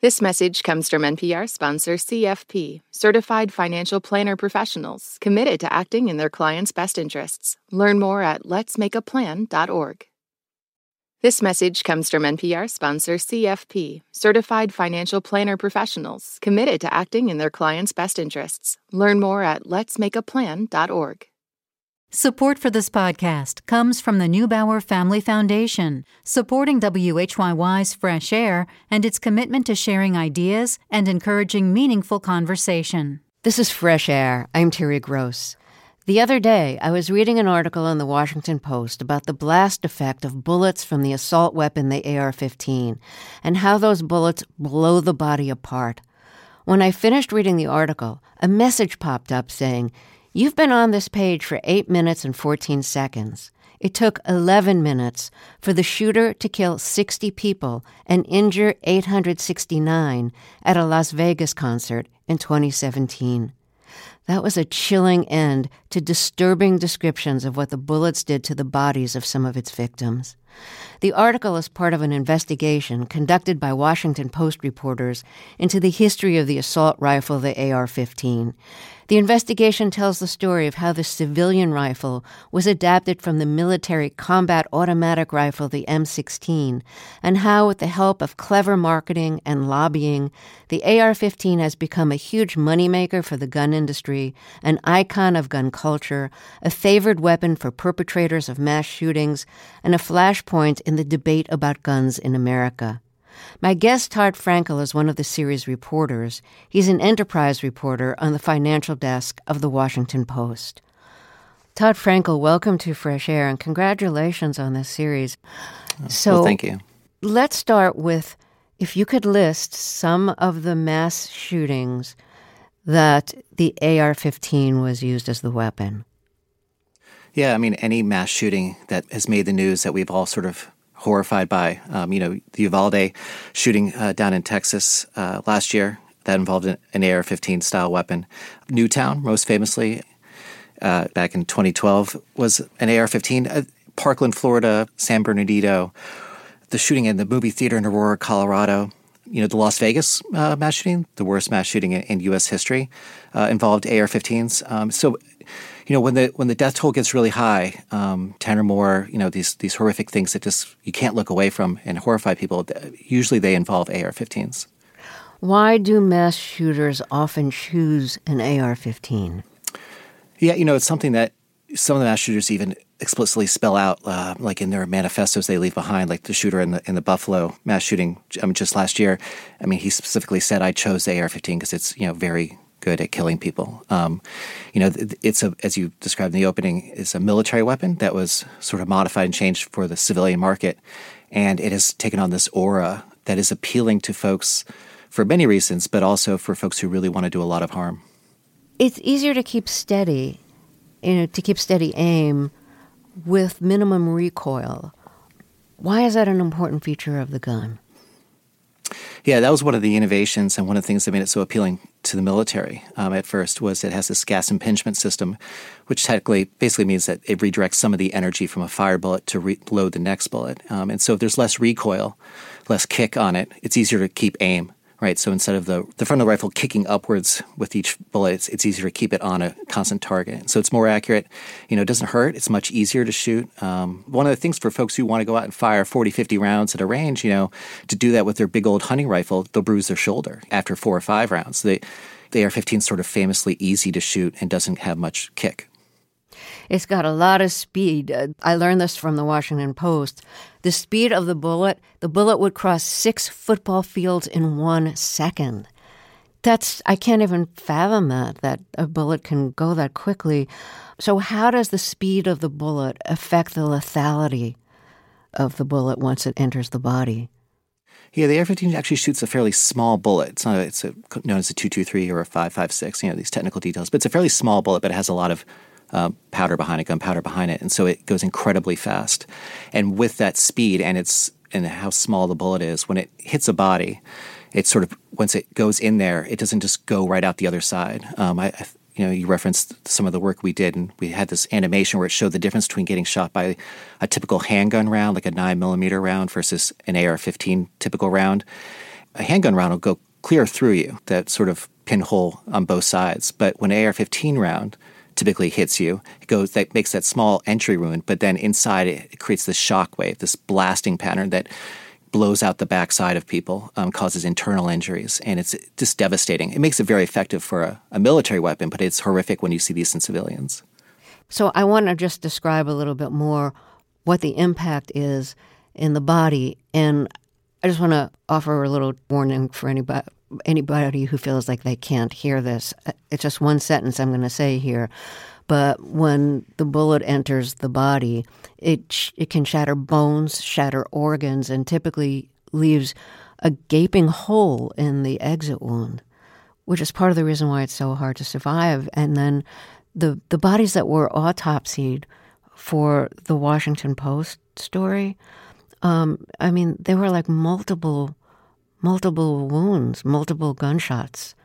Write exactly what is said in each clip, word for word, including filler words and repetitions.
This message comes from N P R sponsor C F P, Certified Financial Planner Professionals, committed to acting in their clients' best interests. Learn more at lets make a plan dot org. This message comes from N P R sponsor C F P, Certified Financial Planner Professionals, committed to acting in their clients' best interests. Learn more at lets make a plan dot org. Support for this podcast comes from the Neubauer Family Foundation, supporting W H Y Y's Fresh Air and its commitment to sharing ideas and encouraging meaningful conversation. This is Fresh Air. I'm Terry Gross. The other day, I was reading an article in the Washington Post about the blast effect of bullets from the assault weapon, the A R fifteen, and how those bullets blow the body apart. When I finished reading the article, a message popped up saying, "You've been on this page for eight minutes and fourteen seconds. It took eleven minutes for the shooter to kill sixty people and injure eight hundred sixty-nine at a Las Vegas concert in twenty seventeen. That was a chilling end to disturbing descriptions of what the bullets did to the bodies of some of its victims. The article is part of an investigation conducted by Washington Post reporters into the history of the assault rifle, the A R fifteen. The investigation tells the story of how the civilian rifle was adapted from the military combat automatic rifle, the M sixteen, and how, with the help of clever marketing and lobbying, the A R fifteen has become a huge moneymaker for the gun industry, an icon of gun culture, a favored weapon for perpetrators of mass shootings, and a flashpoint in the debate about guns in America. My guest, Todd Frankel, is one of the series' reporters. He's an enterprise reporter on the financial desk of the Washington Post. Todd Frankel, welcome to Fresh Air, and congratulations on this series. So, well, thank you. Let's start with, if you could list some of the mass shootings that the A R fifteen was used as the weapon. Yeah, I mean, any mass shooting that has made the news that we've all sort of horrified by. Um, you know, the Uvalde shooting uh, down in Texas uh, last year, that involved an, an A R fifteen style weapon. Newtown, most famously, uh, back in twenty twelve, was an A R fifteen. Uh, Parkland, Florida, San Bernardino, the shooting in the movie theater in Aurora, Colorado. You know, the Las Vegas uh, mass shooting, the worst mass shooting in, in U S history, uh, involved A R fifteens. Um, so, you know, when the when the death toll gets really high, um, ten or more, you know, these these horrific things that just you can't look away from and horrify people, usually they involve A R fifteens. Why do mass shooters often choose an A R fifteen? Yeah, you know, it's something that some of the mass shooters even explicitly spell out, uh, like in their manifestos they leave behind, like the shooter in the in the Buffalo mass shooting I mean, just last year. I mean, he specifically said, "I chose the A R fifteen because it's, you know, very good at killing people." Um, you know, it's a, as you described in the opening, it's a military weapon that was sort of modified and changed for the civilian market, and it has taken on this aura that is appealing to folks for many reasons, but also for folks who really want to do a lot of harm. It's easier to keep steady, you know, to keep steady aim with minimum recoil. Why is that an important feature of the gun? Yeah, that was one of the innovations and one of the things that made it so appealing to the military um, at first was it has this gas impingement system, which technically basically means that it redirects some of the energy from a fire bullet to reload the next bullet. Um, and so if there's less recoil, less kick on it, it's easier to keep aim. Right, so instead of the, the front of the rifle kicking upwards with each bullet, it's, it's easier to keep it on a constant target. So it's more accurate. You know, it doesn't hurt. It's much easier to shoot. Um, one of the things for folks who want to go out and fire forty, fifty rounds at a range, you know, to do that with their big old hunting rifle, they'll bruise their shoulder after four or five rounds. They, the A R fifteen is sort of famously easy to shoot and doesn't have much kick. It's got a lot of speed. Uh, I learned this from the Washington Post. The speed of the bullet, the bullet would cross six football fields in one second. That's, I can't even fathom that, that a bullet can go that quickly. So how does the speed of the bullet affect the lethality of the bullet once it enters the body? Yeah, the A R fifteen actually shoots a fairly small bullet. It's not a, it's a, known as a two twenty-three or a five five six, you know, these technical details. But it's a fairly small bullet, but it has a lot of uh, powder behind it, gunpowder behind it. And so it goes incredibly fast. And with that speed and it's and how small the bullet is, when it hits a body, it's sort of, once it goes in there, it doesn't just go right out the other side. Um, I, I You know, you referenced some of the work we did, and we had this animation where it showed the difference between getting shot by a typical handgun round, like a nine millimeter round, versus an A R fifteen typical round. a handgun round will go clear through you, that sort of pinhole on both sides. But when an A R fifteen round typically hits you, it goes that makes that small entry wound, but then inside it, it creates this shock wave, this blasting pattern that blows out the backside of people, um, causes internal injuries, and it's just devastating. It makes it very effective for a, a military weapon, but it's horrific when you see these in civilians. So I want to just describe a little bit more what the impact is in the body, and I just want to offer a little warning for anybody anybody who feels like they can't hear this. It's just one sentence I'm going to say here. But when the bullet enters the body, it sh- it can shatter bones, shatter organs, and typically leaves a gaping hole in the exit wound, which is part of the reason why it's so hard to survive. And then the the bodies that were autopsied for the Washington Post story, um, I mean, they were like multiple, multiple wounds, multiple gunshots,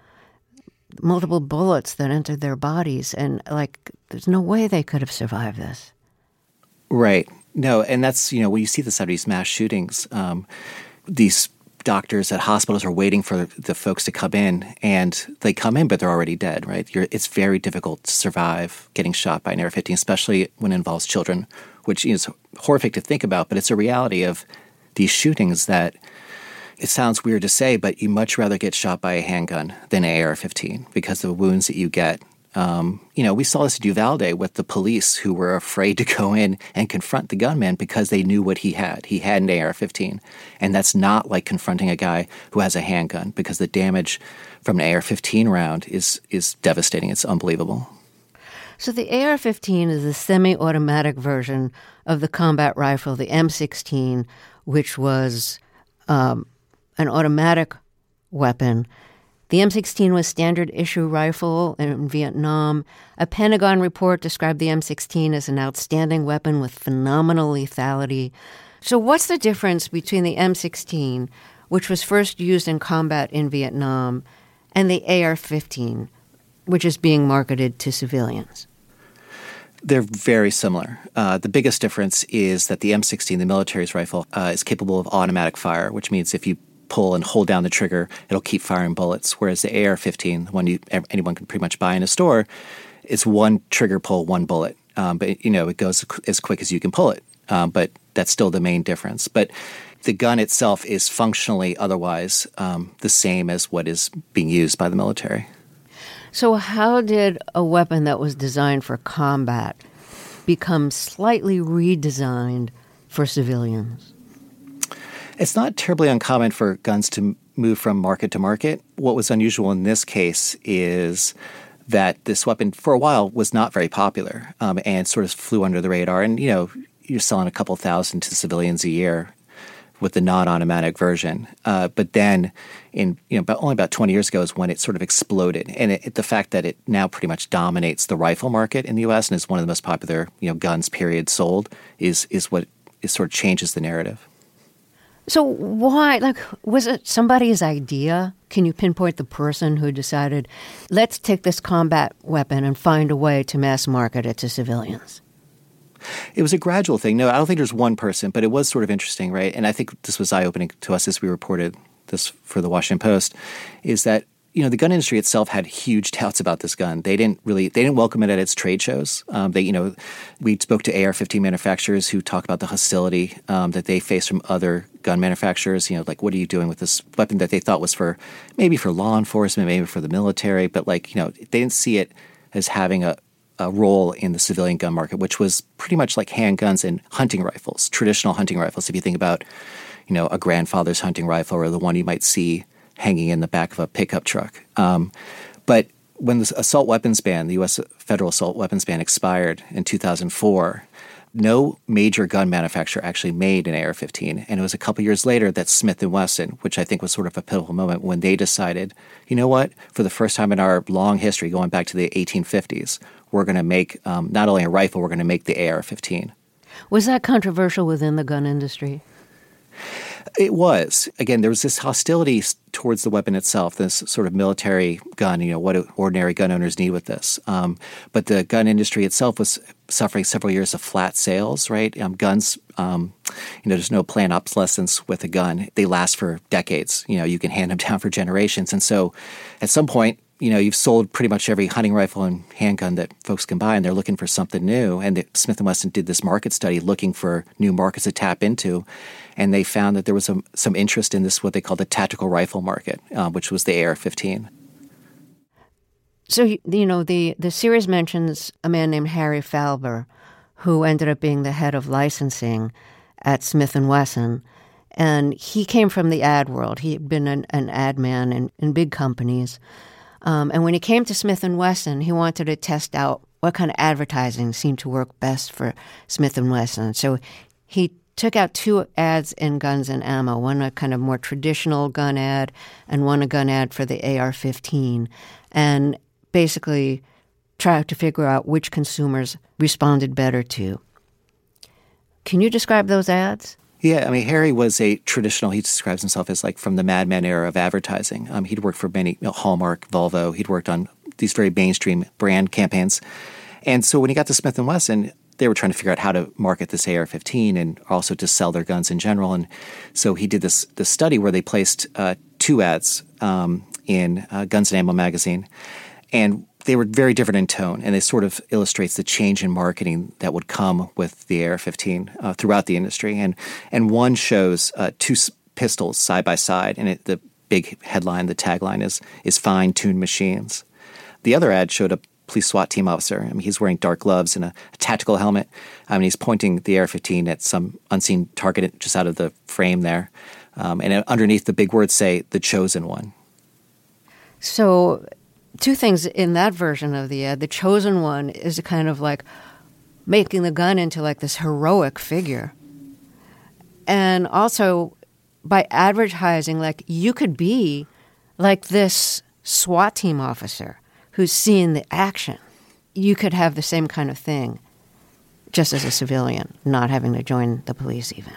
multiple bullets that entered their bodies. And, like, there's no way they could have survived this. Right. No, and that's, you know, when you see this out of these mass shootings, um, these doctors at hospitals are waiting for the folks to come in, and they come in, but they're already dead, right? You're, it's very difficult to survive getting shot by an A R fifteen, especially when it involves children, which is horrific to think about, but it's a reality of these shootings that it sounds weird to say, but you much rather get shot by a handgun than an A R fifteen because of the wounds that you get. Um, you know, we saw this in Uvalde with the police who were afraid to go in and confront the gunman because they knew what he had. He had an A R fifteen. And that's not like confronting a guy who has a handgun, because the damage from an A R fifteen round is is devastating. It's unbelievable. So the A R fifteen is a semi-automatic version of the combat rifle, the M sixteen, which was um, an automatic weapon. The M sixteen was standard issue rifle in Vietnam. A Pentagon report described the M sixteen as an outstanding weapon with phenomenal lethality. So what's the difference between the M sixteen, which was first used in combat in Vietnam, and the A R fifteen, which is being marketed to civilians? They're very similar. Uh, the biggest difference is that the M sixteen, the military's rifle, uh, is capable of automatic fire, which means if you pull and hold down the trigger, it'll keep firing bullets. Whereas the A R fifteen, the one you, anyone can pretty much buy in a store, it's one trigger pull, one bullet. Um, but, you know, it goes as quick as you can pull it. Um, but that's still the main difference. But the gun itself is functionally otherwise um, the same as what is being used by the military. So how did a weapon that was designed for combat become slightly redesigned for civilians? It's not terribly uncommon for guns to move from market to market. What was unusual in this case is that this weapon, for a while, was not very popular um, and sort of flew under the radar. And, you know, you're selling a couple thousand to civilians a year with the non-automatic version. Uh, but then, in you know, about, only about twenty years ago is when it sort of exploded. And it, it, the fact that it now pretty much dominates the rifle market in the U S and is one of the most popular, you know, guns, period, sold, is is what is sort of changes the narrative. So why, like, was it somebody's idea? Can you pinpoint the person who decided, let's take this combat weapon and find a way to mass market it to civilians? It was a gradual thing. No, I don't think there's one person, but it was sort of interesting, right? And I think this was eye-opening to us as we reported this for the Washington Post, is that, you know, the gun industry itself had huge doubts about this gun. They didn't really, they didn't welcome it at its trade shows. Um, they, you know, we spoke to A R fifteen manufacturers who talk about the hostility um, that they face from other gun manufacturers. You know, like, what are you doing with this weapon that they thought was for, maybe for law enforcement, maybe for the military, but like, you know, they didn't see it as having a, a role in the civilian gun market, which was pretty much like handguns and hunting rifles, traditional hunting rifles. If you think about, you know, a grandfather's hunting rifle or the one you might see hanging in the back of a pickup truck. Um, but when the assault weapons ban, the U S federal assault weapons ban expired in two thousand four, no major gun manufacturer actually made an A R fifteen. And it was a couple years later that Smith and Wesson, which I think was sort of a pivotal moment when they decided, you know what, for the first time in our long history, going back to the eighteen fifties, we're going to make um, not only a rifle, we're going to make the A R fifteen. Was that controversial within the gun industry? It was. Again, there was this hostility towards the weapon itself, this sort of military gun, you know, what do ordinary gun owners need with this? Um, but the gun industry itself was suffering several years of flat sales, right? Um, guns, um, you know, there's no planned obsolescence with a gun. They last for decades. You know, you can hand them down for generations. And so at some point, you know, you've sold pretty much every hunting rifle and handgun that folks can buy, and they're looking for something new. And the, Smith and Wesson did this market study looking for new markets to tap into, and they found that there was some, some interest in this, what they call the tactical rifle market, uh, which was the A R fifteen. So, you know, the, the series mentions a man named Harry Falber, who ended up being the head of licensing at Smith and Wesson. And he came from the ad world. He had been an, an ad man in, in big companies. Um, and when he came to Smith and Wesson, he wanted to test out what kind of advertising seemed to work best for Smith and Wesson. So he took out two ads in Guns and Ammo, one a kind of more traditional gun ad and one a gun ad for the A R fifteen, and basically tried to figure out which consumers responded better to. Can you describe those ads? Yeah, I mean, Harry was a traditional, he describes himself as like from the Mad Men era of advertising. Um, he'd worked for many, you know, Hallmark, Volvo. He'd worked on these very mainstream brand campaigns. And so when he got to Smith and Wesson, they were trying to figure out how to market this A R fifteen and also to sell their guns in general. And so he did this, this study where they placed uh, two ads um, in uh, Guns and Ammo magazine. And they were very different in tone, and it sort of illustrates the change in marketing that would come with the A R fifteen uh, throughout the industry. And and one shows uh, two s- pistols side by side, and it, the big headline, the tagline is is fine-tuned machines. The other ad showed a police SWAT team officer. I mean, he's wearing dark gloves and a, a tactical helmet. I mean, he's pointing the A R fifteen at some unseen target just out of the frame there. Um, and underneath, the big words say, "The Chosen One." So two things in that version of the ad. The Chosen One is a kind of like making the gun into like this heroic figure. And also by advertising, like you could be like this SWAT team officer who's seeing the action. You could have the same kind of thing just as a civilian, not having to join the police even.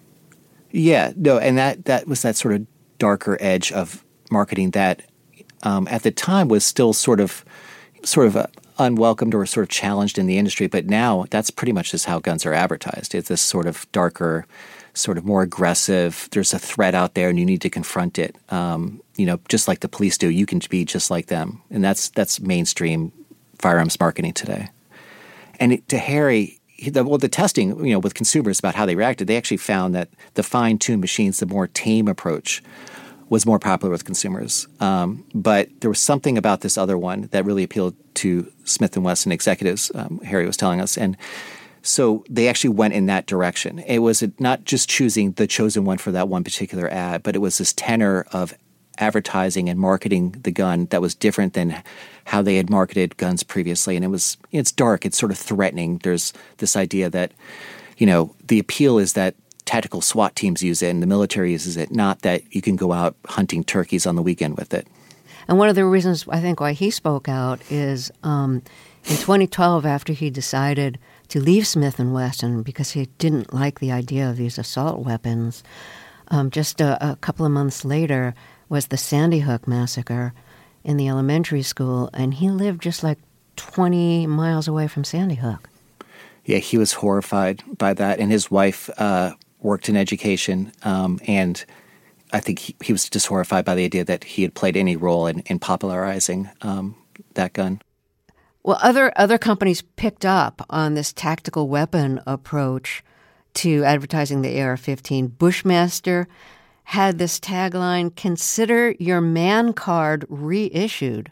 Yeah, no, and that, that was that sort of darker edge of marketing that Um, at the time was still sort of sort of uh, unwelcomed or sort of challenged in the industry. But now that's pretty much just how guns are advertised. It's this sort of darker, sort of more aggressive, there's a threat out there and you need to confront it. Um, you know, just like the police do, you can be just like them. And that's that's mainstream firearms marketing today. And it, to Harry, he, the, well, the testing, you know, with consumers about how they reacted, they actually found that the fine-tuned machines, the more tame approach, was more popular with consumers. Um, but there was something about this other one that really appealed to Smith and Wesson executives, um, Harry was telling us. And so they actually went in that direction. It was not just choosing the chosen one for that one particular ad, but it was this tenor of advertising and marketing the gun that was different than how they had marketed guns previously. And it was, it's dark, it's sort of threatening. There's this idea that, you know, the appeal is that tactical SWAT teams use it and the military uses it, not that you can go out hunting turkeys on the weekend with it. And one of the reasons I think why he spoke out is um, in twenty twelve, after he decided to leave Smith and Wesson because he didn't like the idea of these assault weapons, um, just a, a couple of months later was the Sandy Hook massacre in the elementary school, and he lived just like twenty miles away from Sandy Hook. Yeah, he was horrified by that, and his wife uh, worked in education, um, and I think he, he was just horrified by the idea that he had played any role in, in popularizing um, that gun. Well, other other companies picked up on this tactical weapon approach to advertising the A R fifteen. Bushmaster had this tagline, "Consider your man card reissued."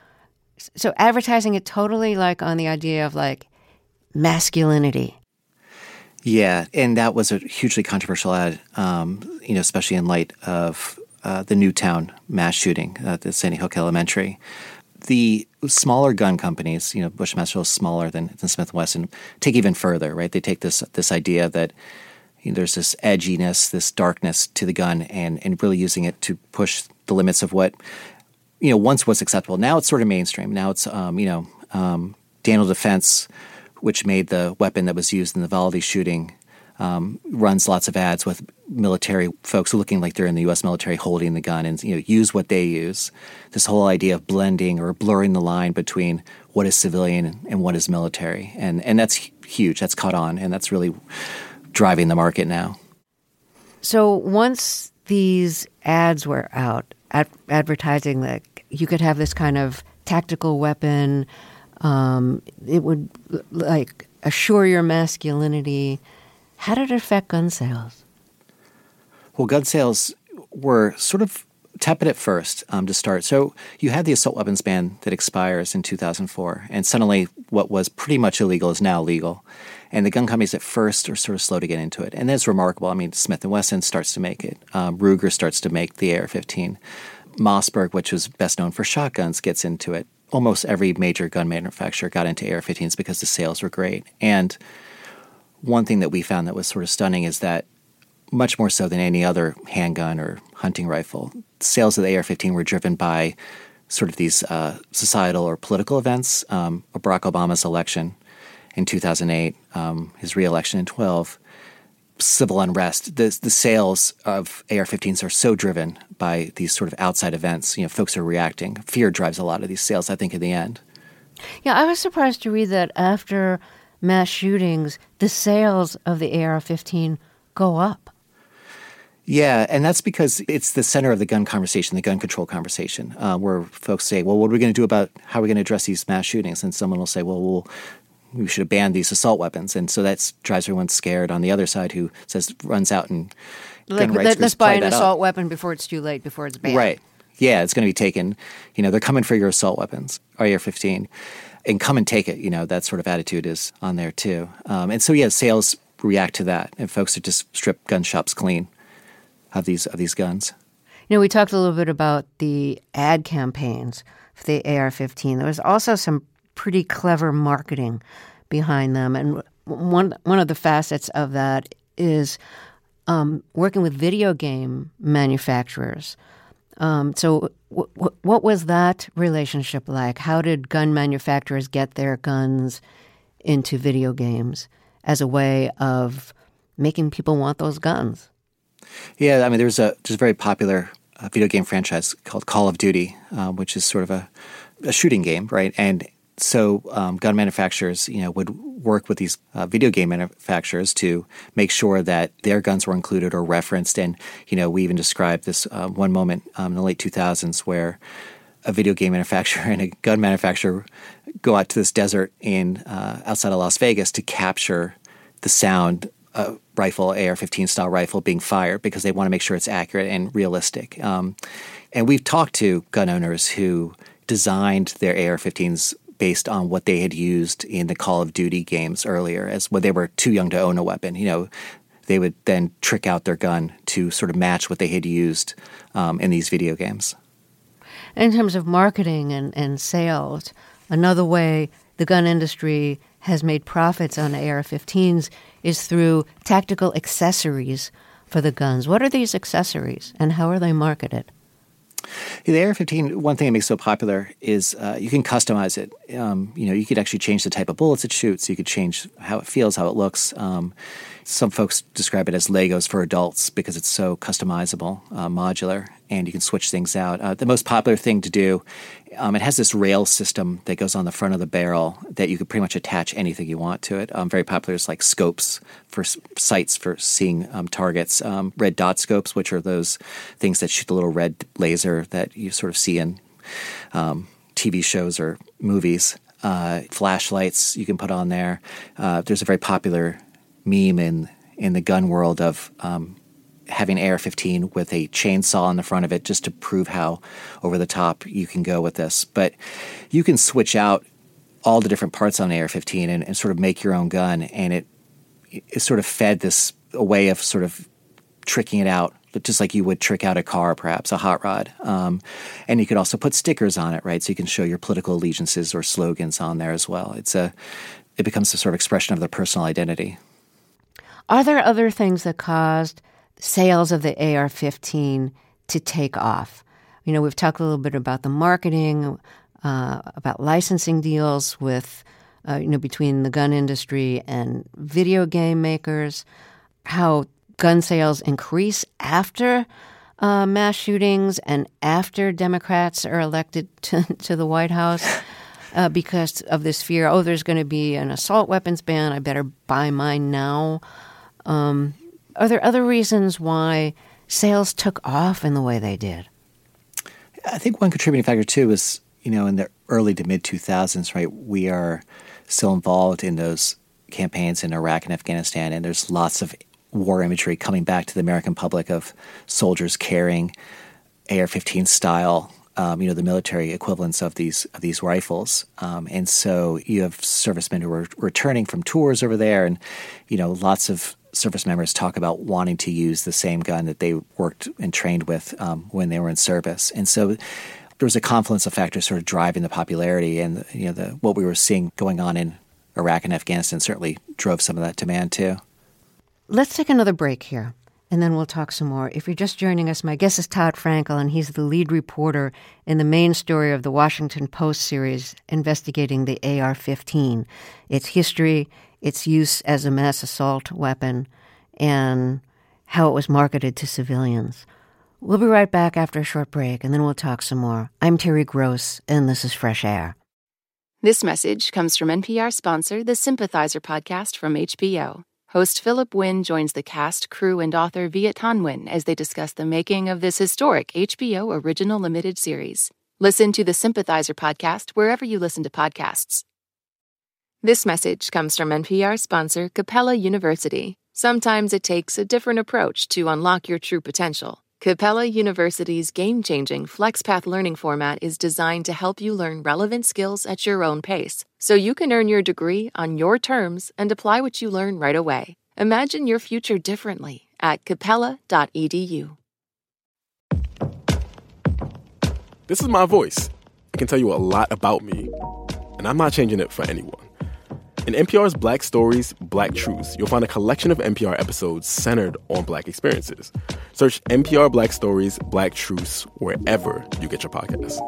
So advertising it totally like on the idea of like masculinity. Yeah, and that was a hugely controversial ad, um, you know, especially in light of uh, the Newtown mass shooting at the Sandy Hook Elementary. The smaller gun companies, you know, Bushmaster is smaller than, than Smith and Wesson, take even further, right? They take this this idea that you know, there's this edginess, this darkness to the gun, and and really using it to push the limits of what you know once was acceptable. Now it's sort of mainstream. Now it's um, you know um, Daniel Defense, which made the weapon that was used in the Valde shooting um, runs lots of ads with military folks looking like they're in the U S military holding the gun and, you know, use what they use. This whole idea of blending or blurring the line between what is civilian and what is military. And, and that's huge. That's caught on, and that's really driving the market now. So once these ads were out, ad- advertising that you could have this kind of tactical weapon, um, it would like assure your masculinity. How did it affect gun sales? Well, gun sales were sort of tepid at first um, to start. So you had the assault weapons ban that expires in two thousand four, and suddenly what was pretty much illegal is now legal. And the gun companies at first are sort of slow to get into it. And that's remarkable. I mean, Smith and Wesson starts to make it. Um, Ruger starts to make the A R fifteen. Mossberg, which was best known for shotguns, gets into it. Almost every major gun manufacturer got into A R fifteens because the sales were great. And one thing that we found that was sort of stunning is that much more so than any other handgun or hunting rifle, sales of the A R fifteen were driven by sort of these uh, societal or political events. Um, Barack Obama's election in two thousand eight, um, his re-election in twelve, civil unrest. The, the sales of A R fifteens are so driven by these sort of outside events. You know, folks are reacting. Fear drives a lot of these sales, I think, in the end. Yeah, I was surprised to read that after mass shootings, the sales of the A R fifteen go up. Yeah, and that's because it's the center of the gun conversation, the gun control conversation, uh, where folks say, well, what are we going to do about how are we going to address these mass shootings? And someone will say, well, we'll we should have banned these assault weapons. And so that drives everyone scared on the other side who says, runs out and like, gun rights let's buy an assault up. weapon before it's too late, before it's banned. Right. Yeah, it's going to be taken. You know, they're coming for your assault weapons, A R fifteen, and come and take it. You know, that sort of attitude is on there too. Um, and so, yeah, sales react to that, and folks are just strip gun shops clean of these of these guns. You know, we talked a little bit about the ad campaigns for the A R fifteen. There was also some pretty clever marketing behind them, and one one of the facets of that is um, working with video game manufacturers. Um, so, w- w- what was that relationship like? How did gun manufacturers get their guns into video games as a way of making people want those guns? Yeah, I mean, there's a just a very popular uh, video game franchise called Call of Duty, uh, which is sort of a, a shooting game, right? And so um, gun manufacturers, you know, would work with these uh, video game manufacturers to make sure that their guns were included or referenced. And, you know, we even described this uh, one moment um, in the late two thousands where a video game manufacturer and a gun manufacturer go out to this desert in uh, outside of Las Vegas to capture the sound uh, rifle, A R fifteen style rifle being fired because they want to make sure it's accurate and realistic. Um, and we've talked to gun owners who designed their A R fifteens based on what they had used in the Call of Duty games earlier, as when they were too young to own a weapon. You know, they would then trick out their gun to sort of match what they had used um, in these video games. In terms of marketing and, and sales, another way the gun industry has made profits on A R fifteens is through tactical accessories for the guns. What are these accessories, and how are they marketed? The A R fifteen, one thing that makes it so popular is uh, you can customize it. Um, you know, you could actually change the type of bullets it shoots. You could change how it feels, how it looks. Um, some folks describe it as Legos for adults because it's so customizable, uh, modular, and you can switch things out. Uh, the most popular thing to do, um, it has this rail system that goes on the front of the barrel that you could pretty much attach anything you want to it. Um, very popular is like scopes for s- sights for seeing um, targets. Um, red dot scopes, which are those things that shoot the little red laser that you sort of see in um, T V shows or movies. Uh, flashlights you can put on there. Uh, there's a very popular meme in in the gun world of um, having A R fifteen with a chainsaw on the front of it just to prove how over the top you can go with this. But you can switch out all the different parts on A R fifteen and, and sort of make your own gun, and it it sort of fed this a way of sort of tricking it out, just like you would trick out a car, perhaps a hot rod. Um, and you could also put stickers on it, right? So you can show your political allegiances or slogans on there as well. It's a it becomes a sort of expression of their personal identity. Are there other things that caused sales of the A R fifteen to take off? You know, we've talked a little bit about the marketing, uh, about licensing deals with, uh, you know, between the gun industry and video game makers. how gun sales increase after uh, mass shootings and after Democrats are elected to, to the White House uh, because of this fear, oh, there's going to be an assault weapons ban, I better buy mine now. Um, are there other reasons why sales took off in the way they did? I think one contributing factor, too, is, you know, in the early to mid two thousands, right, we are still involved in those campaigns in Iraq and Afghanistan, and there's lots of war imagery coming back to the American public of soldiers carrying A R fifteen style, um, you know, the military equivalents of these of these rifles. Um, and so you have servicemen who are returning from tours over there, and, you know, lots of service members talk about wanting to use the same gun that they worked and trained with um, when they were in service. And so there was a confluence of factors sort of driving the popularity, and, you know, the, what we were seeing going on in Iraq and Afghanistan certainly drove some of that demand too. Let's take another break here, and then we'll talk some more. If you're just joining us, my guest is Todd Frankel, and he's the lead reporter in the main story of the Washington Post series investigating the A R fifteen, its history, its use as a mass assault weapon, and how it was marketed to civilians. We'll be right back after a short break, and then we'll talk some more. I'm Terry Gross, and this is Fresh Air. This message comes from N P R sponsor, the Sympathizer podcast from H B O. Host Philip Wynn joins the cast, crew, and author Viet Thanh Nguyen as they discuss the making of this historic H B O original limited series. Listen to the Sympathizer podcast wherever you listen to podcasts. This message comes from N P R sponsor, Capella University. Sometimes it takes a different approach to unlock your true potential. Capella University's game-changing FlexPath learning format is designed to help you learn relevant skills at your own pace, so you can earn your degree on your terms and apply what you learn right away. Imagine your future differently at capella dot e d u. This is my voice. It can tell you a lot about me, and I'm not changing it for anyone. In N P R's Black Stories, Black Truths, you'll find a collection of N P R episodes centered on Black experiences. Search N P R Black Stories, Black Truths wherever you get your podcasts.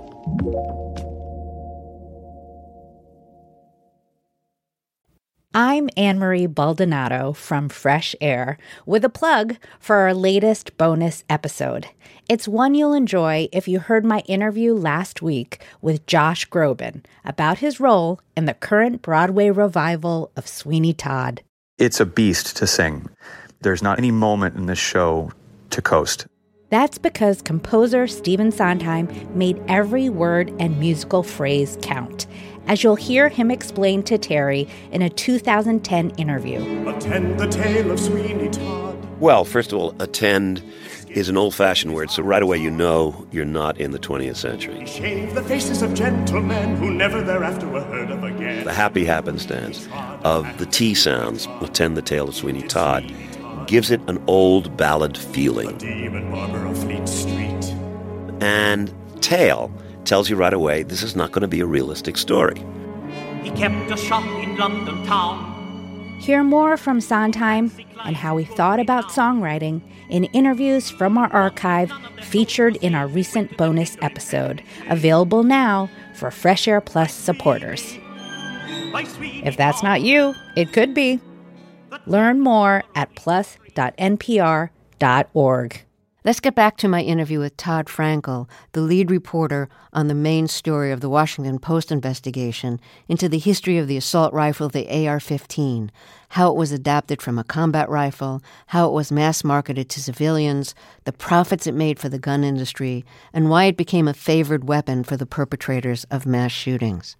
I'm Anne-Marie Baldonado from Fresh Air with a plug for our latest bonus episode. It's one you'll enjoy if you heard my interview last week with Josh Groban about his role in the current Broadway revival of Sweeney Todd. It's a beast to sing. There's not any moment in this show to coast. That's because composer Stephen Sondheim made every word and musical phrase count, as you'll hear him explain to Terry in a two thousand ten interview. Attend the tale of Sweeney Todd. Well, first of all, attend is an old-fashioned word, so right away you know you're not in the twentieth century. He shaved the faces of gentlemen who never thereafter were heard of again. The happy happenstance of the T sounds, attend the tale of Sweeney Todd, gives it an old ballad feeling. The demon barber of Fleet Street. And tale tells you right away this is not going to be a realistic story. He kept a shop in London town. Hear more from Sondheim and how he thought about songwriting in interviews from our archive featured in our recent bonus episode, available now for Fresh Air Plus supporters. If that's not you, it could be. Learn more at plus dot n p r dot org. Let's get back to my interview with Todd Frankel, the lead reporter on the main story of the Washington Post investigation into the history of the assault rifle, the A R fifteen, how it was adapted from a combat rifle, how it was mass-marketed to civilians, the profits it made for the gun industry, and why it became a favored weapon for the perpetrators of mass shootings.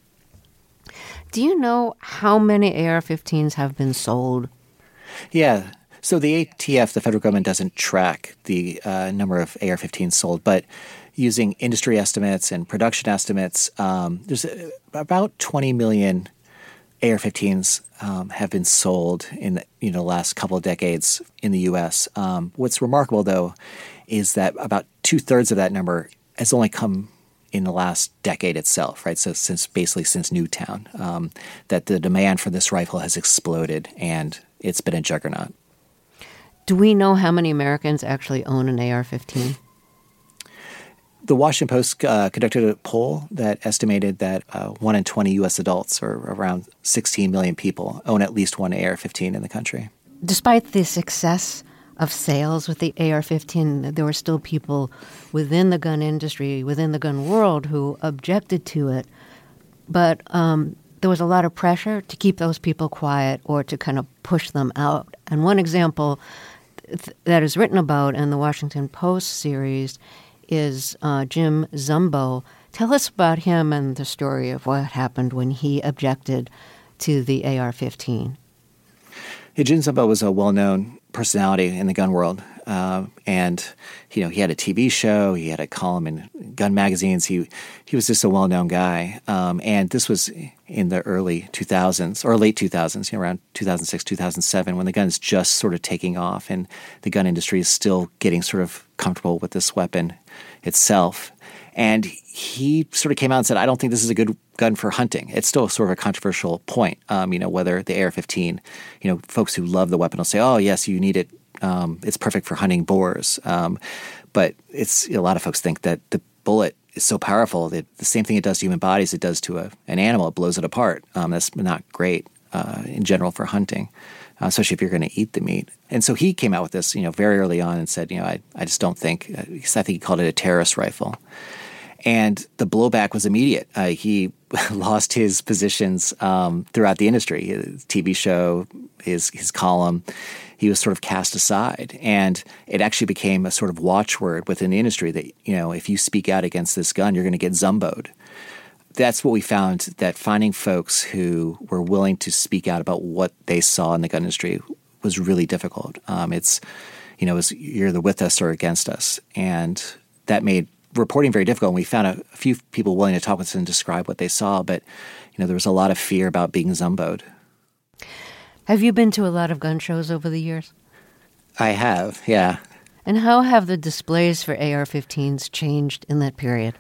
Do you know how many A R fifteens have been sold? Yeah. So the A T F, the federal government, doesn't track the uh, number of A R fifteens sold, but using industry estimates and production estimates, um, there's uh, about twenty million A R fifteens um, have been sold in the you know, last couple of decades in the U S. Um, what's remarkable, though, is that about two-thirds of that number has only come in the last decade itself, right? So since basically since Newtown, um, that the demand for this rifle has exploded, and it's been a juggernaut. Do we know how many Americans actually own an A R fifteen? The Washington Post uh, conducted a poll that estimated that uh, one in twenty U S adults, or around sixteen million people, own at least one A R fifteen in the country. despite the success of sales with the A R fifteen, there were still people within the gun industry, within the gun world, who objected to it. But um, there was a lot of pressure to keep those people quiet or to kind of push them out. And one example th- that is written about in the Washington Post series is uh, Jim Zumbo. Tell us about him and the story of what happened when he objected to the A R fifteen. Yeah, Jim Zumbo was a well-known personality in the gun world. Uh, and, you know, he had a T V show. He had a column in gun magazines. He he was just a well-known guy. Um, and this was in the early two thousands or late two thousands, you know, around two thousand six, two thousand seven, when the gun is just sort of taking off and the gun industry is still getting sort of comfortable with this weapon itself. And he sort of came out and said, I don't think this is a good gun for hunting. It's still sort of a controversial point, um, you know, whether the A R fifteen, you know, folks who love the weapon will say, oh, yes, you need it. Um, it's perfect for hunting boars. Um, but it's a lot of folks think that the bullet is so powerful that the same thing it does to human bodies, it does to a, an animal. It blows it apart. Um, that's not great uh, in general for hunting, uh, especially if you're going to eat the meat. And so he came out with this, you know, very early on and said, you know, I, I just don't think, uh, I think he called it a terrorist rifle. And the blowback was immediate. Uh, he lost his positions um, throughout the industry, his T V show, his his column. He was sort of cast aside. And it actually became a sort of watchword within the industry that, you know, if you speak out against this gun, you're going to get zumboed. That's what we found, that finding folks who were willing to speak out about what they saw in the gun industry was really difficult. Um, it's, you know, it was, you're either with us or against us. And that made reporting very difficult. And we found a, a few people willing to talk with us and describe what they saw, but you know there was a lot of fear about being zumboed. Have you been to a lot of gun shows over the years? I have, yeah. And how have the displays for A R fifteens changed in that period?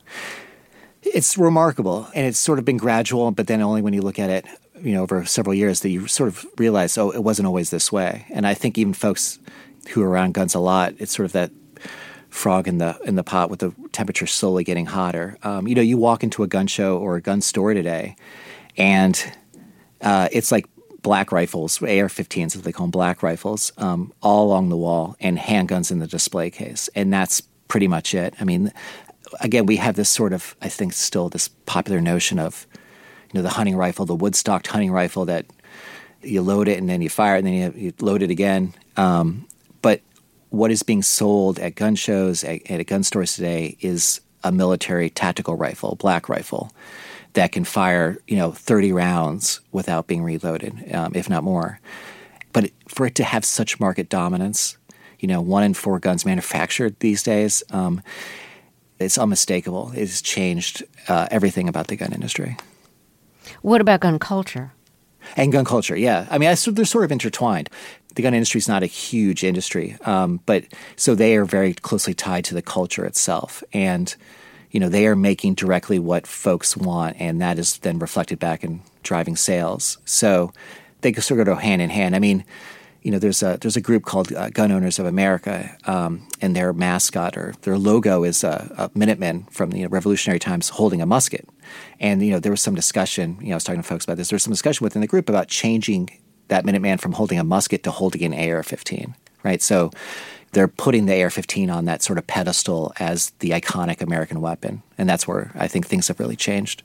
It's remarkable, and it's sort of been gradual, but then only when you look at it, you know, over several years that you sort of realize, oh, it wasn't always this way. And I think even folks who are around guns a lot, it's sort of that frog in the in the pot with the temperature slowly getting hotter. Um, you know, you walk into a gun show or a gun store today, and uh, it's like black rifles, A R fifteens, as they call them, black rifles, um, all along the wall, and handguns in the display case. And that's pretty much it. I mean, again, we have this sort of, I think, still this popular notion of, you know, the hunting rifle, the wood-stocked hunting rifle that you load it and then you fire it and then you, you load it again. Um, but what is being sold at gun shows, at, at gun stores today, is a military tactical rifle, black rifle, that can fire, you know, thirty rounds without being reloaded, um, if not more. But for it to have such market dominance, you know, one in four guns manufactured these days, um, it's unmistakable. It's changed uh, everything about the gun industry. What about gun culture? And gun culture, yeah. I mean, I, they're sort of intertwined. The gun industry is not a huge industry, um, but so they are very closely tied to the culture itself. And, you know, they are making directly what folks want, and that is then reflected back in driving sales. So they sort of go hand in hand. I mean, you know, there's a there's a group called uh, Gun Owners of America, um, and their mascot or their logo is a, a Minuteman from the you know, Revolutionary times holding a musket. And, you know, there was some discussion, you know, I was talking to folks about this, there was some discussion within the group about changing that Minuteman from holding a musket to holding an A R fifteen, right? So they're putting the A R fifteen on that sort of pedestal as the iconic American weapon. And that's where I think things have really changed.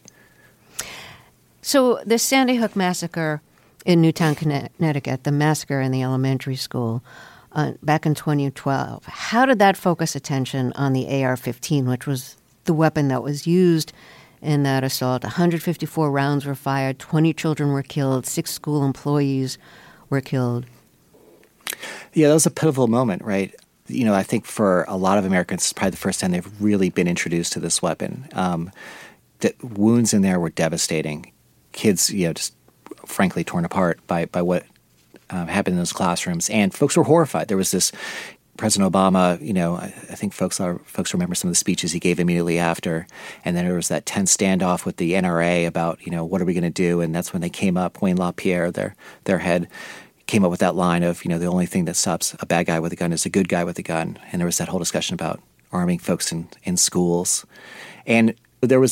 So the Sandy Hook massacre in Newtown, Connecticut, the massacre in the elementary school uh, back in twenty twelve, how did that focus attention on the A R fifteen, which was the weapon that was used in that assault? one hundred fifty-four rounds were fired, twenty children were killed, six school employees were killed. Yeah, that was a pivotal moment, right? You know, I think for a lot of Americans, it's probably the first time they've really been introduced to this weapon. Um, the wounds in there were devastating. Kids, you know, just frankly torn apart by, by what um, happened in those classrooms. And folks were horrified. There was this President Obama, you know, I, I think folks are, folks remember some of the speeches he gave immediately after. And then there was that tense standoff with the N R A about, you know, what are we going to do? And that's when they came up, Wayne LaPierre, their their head, came up with that line of, you know, the only thing that stops a bad guy with a gun is a good guy with a gun. And there was that whole discussion about arming folks in, in schools. And there was that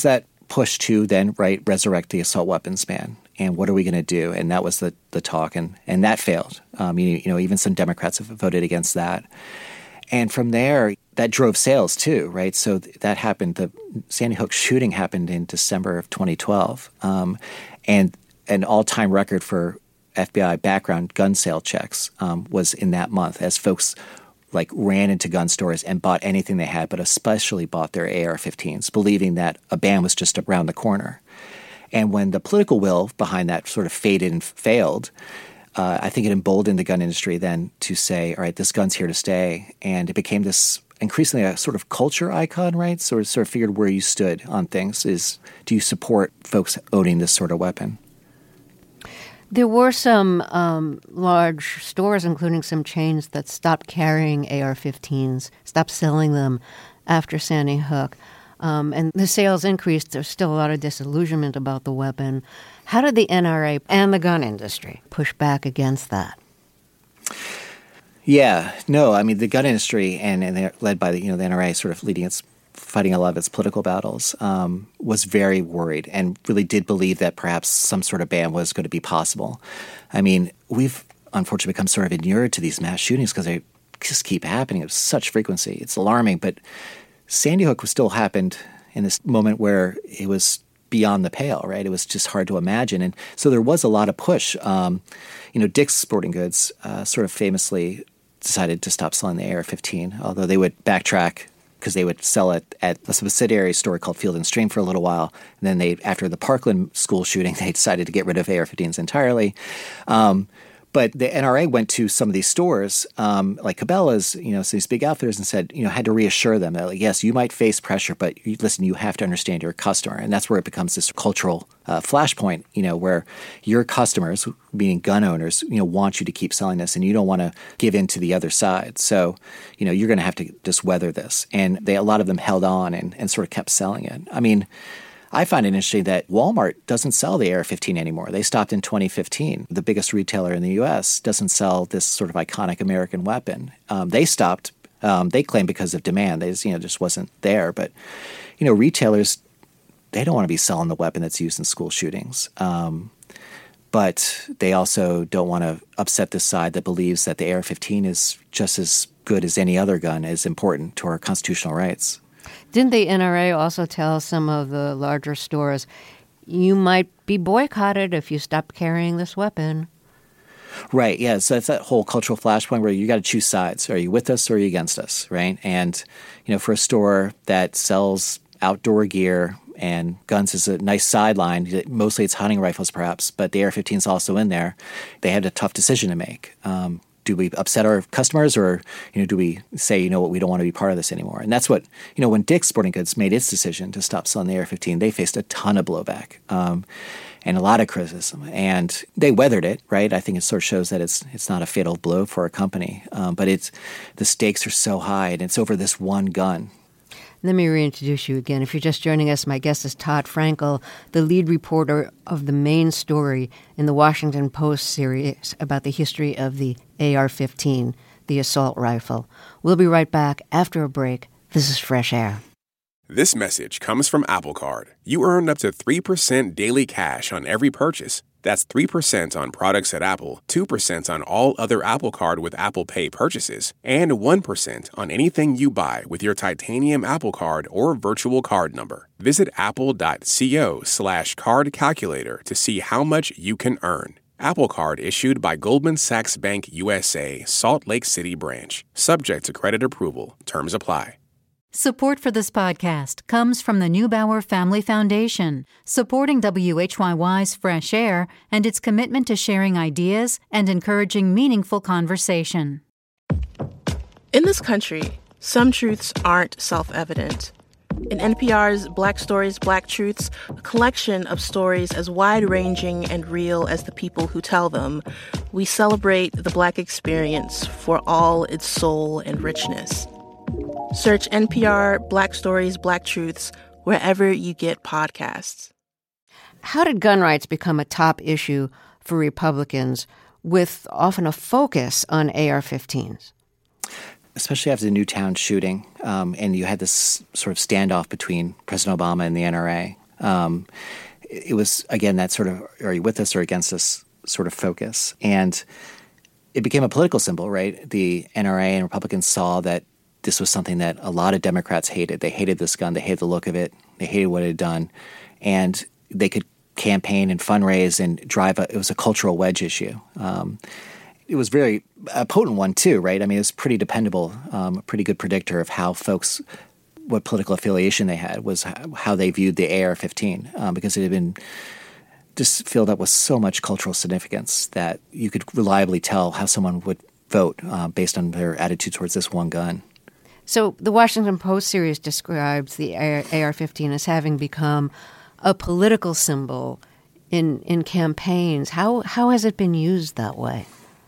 push to then, right, resurrect the assault weapons ban. And what are we going to do? And that was the, the talk, and, and that failed. Um, you, you know, even some Democrats have voted against that. And from there, that drove sales too, right? So th- that happened. The Sandy Hook shooting happened in December of twenty twelve. Um, and an all-time record for F B I background gun sale checks um, was in that month, as folks like ran into gun stores and bought anything they had, but especially bought their A R fifteens, believing that a ban was just around the corner. And when the political will behind that sort of faded and failed, uh, I think it emboldened the gun industry then to say, all right, this gun's here to stay. And it became this increasingly a sort of culture icon, right? So it sort of figured where you stood on things is, do you support folks owning this sort of weapon? There were some um, large stores, including some chains, that stopped carrying A R fifteens, stopped selling them after Sandy Hook. Um, and the sales increased. There's still a lot of disillusionment about the weapon. How did the N R A and the gun industry push back against that? Yeah, no, I mean, the gun industry, and, and they're led by the, you know, the N R A sort of leading its, fighting a lot of its political battles, um, was very worried and really did believe that perhaps some sort of ban was going to be possible. I mean, we've unfortunately become sort of inured to these mass shootings because they just keep happening at such frequency. It's alarming, but Sandy Hook still happened in this moment where it was beyond the pale, right? It was just hard to imagine. And so there was a lot of push. Um, you know, Dick's Sporting Goods uh, sort of famously decided to stop selling the A R fifteen, although they would backtrack because they would sell it at a subsidiary store called Field and Stream for a little while. And then they, after the Parkland school shooting, they decided to get rid of A R fifteens entirely. Um, But the N R A went to some of these stores, um, like Cabela's, you know, so these big outfitters, and said, you know, had to reassure them that, like, yes, you might face pressure, but you, listen, you have to understand your customer. And that's where it becomes this cultural uh, flashpoint, you know, where your customers, meaning gun owners, you know, want you to keep selling this, and you don't want to give in to the other side. So, you know, you're going to have to just weather this. And they, a lot of them held on and, and sort of kept selling it. I mean, I find it interesting that Walmart doesn't sell the A R fifteen anymore. They stopped in twenty fifteen. The biggest retailer in the U S doesn't sell this sort of iconic American weapon. Um, they stopped. Um, they claim because of demand. They just, you know, just wasn't there. But, you know, retailers, they don't want to be selling the weapon that's used in school shootings. Um, but they also don't want to upset the side that believes that the A R fifteen is just as good as any other gun, is important to our constitutional rights. Didn't the N R A also tell some of the larger stores, you might be boycotted if you stop carrying this weapon? Right, yeah. So that's that whole cultural flashpoint where you got to choose sides. Are you with us or are you against us, right? And, you know, for a store that sells outdoor gear and guns is a nice sideline, mostly it's hunting rifles perhaps, but the A R fifteen is also in there, they had a tough decision to make. Um, Do we upset our customers, or, you know, do we say, you know what, we don't want to be part of this anymore? And that's what, you know, when Dick's Sporting Goods made its decision to stop selling the A R fifteen, they faced a ton of blowback um, and a lot of criticism. And they weathered it, right? I think it sort of shows that it's it's not a fatal blow for a company. Um, but it's the stakes are so high, and it's over this one gun. Let me reintroduce you again. If you're just joining us, my guest is Todd Frankel, the lead reporter of the main story in the Washington Post series about the history of the A R fifteen, the assault rifle. We'll be right back after a break. This is Fresh Air. This message comes from Apple Card. You earn up to three percent daily cash on every purchase. That's three percent on products at Apple, two percent on all other Apple Card with Apple Pay purchases, and one percent on anything you buy with your titanium Apple Card or virtual card number. Visit apple.co slash card calculator to see how much you can earn. Apple Card issued by Goldman Sachs Bank U S A, Salt Lake City branch. Subject to credit approval. Terms apply. Support for this podcast comes from the Neubauer Family Foundation, supporting W H Y Y's Fresh Air and its commitment to sharing ideas and encouraging meaningful conversation. In this country, some truths aren't self-evident. In N P R's Black Stories, Black Truths, a collection of stories as wide-ranging and real as the people who tell them, we celebrate the Black experience for all its soul and richness. Search N P R Black Stories, Black Truths wherever you get podcasts. How did gun rights become a top issue for Republicans with often a focus on A R fifteens? Especially after the Newtown shooting, um, and you had this sort of standoff between President Obama and the N R A. Um, it was, again, that sort of, are you with us or against us sort of focus. And it became a political symbol, right? The N R A and Republicans saw that this was something that a lot of Democrats hated. They hated this gun. They hated the look of it. They hated what it had done. And they could campaign and fundraise and drive a – it was a cultural wedge issue. Um, it was very a potent one too, right? I mean, it was pretty dependable, um, a pretty good predictor of how folks – what political affiliation they had, was how they viewed the A R fifteen, um, because it had been just filled up with so much cultural significance that you could reliably tell how someone would vote uh, based on their attitude towards this one gun. So the Washington Post series describes the A R fifteen as having become a political symbol in in campaigns. How how has it been used that way?